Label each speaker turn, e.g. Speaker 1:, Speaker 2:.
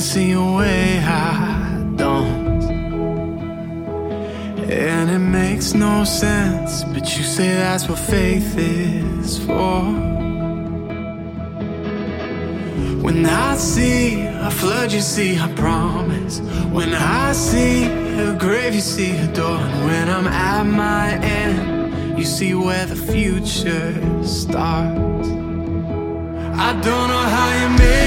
Speaker 1: see a way I don't. And it makes no sense, but you say that's what faith is for. When I see a flood, you see a promise. When I see a grave, you see a door. And when I'm at my end, you see where the future starts. I don't know how you made